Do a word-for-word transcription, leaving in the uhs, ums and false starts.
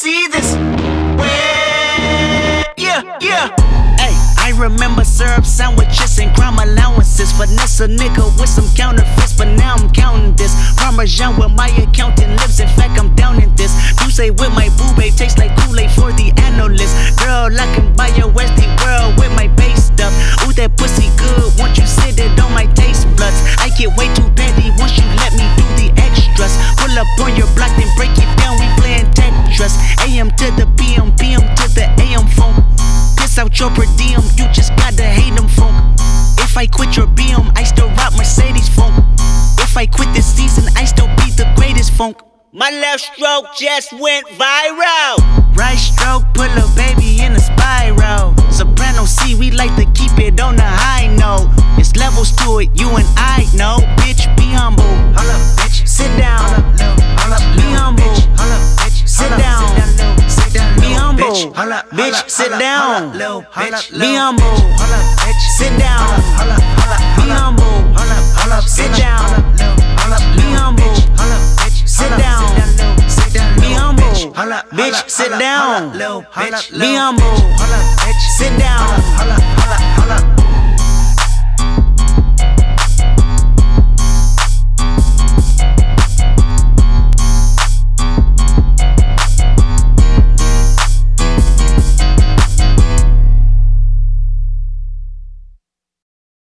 see this. Yeah, yeah. Hey, I remember syrup sandwiches and crime allowances. Finesse a nigga with some counterfeits, but now I'm counting this. Parmesan where my accountant lives, in fact I'm down in this. You say with my boo babe, tastes like Kool-Aid for the analyst. Girl, I can buy your Westie world with my base stuff. Ooh, that pussy good, once you sit it on my taste buds. I get way too petty once you let me do the extras. Pull up on your block, then break it down, we playing Tetris. A M to the P M, P M to the A M phone. Piss out your per diem, you just gotta hate them funk. If I quit your B M, I still rock Mercedes funk. If I quit this season, I still be the greatest funk. My left stroke just went viral. Right stroke, put a baby in a spiral. Soprano C, we like to keep it on the high note. It's levels to it, you and I know. Bitch, be humble. Hold up, bitch. Sit down. Hold up, be humble. Hold up, bitch. Sit down. Be humble. Bitch, sit down. Be humble. Sit down. Be humble. Sit down. Be humble. Sit down. Be humble. Bitch, sit down. Be humble. Sit down.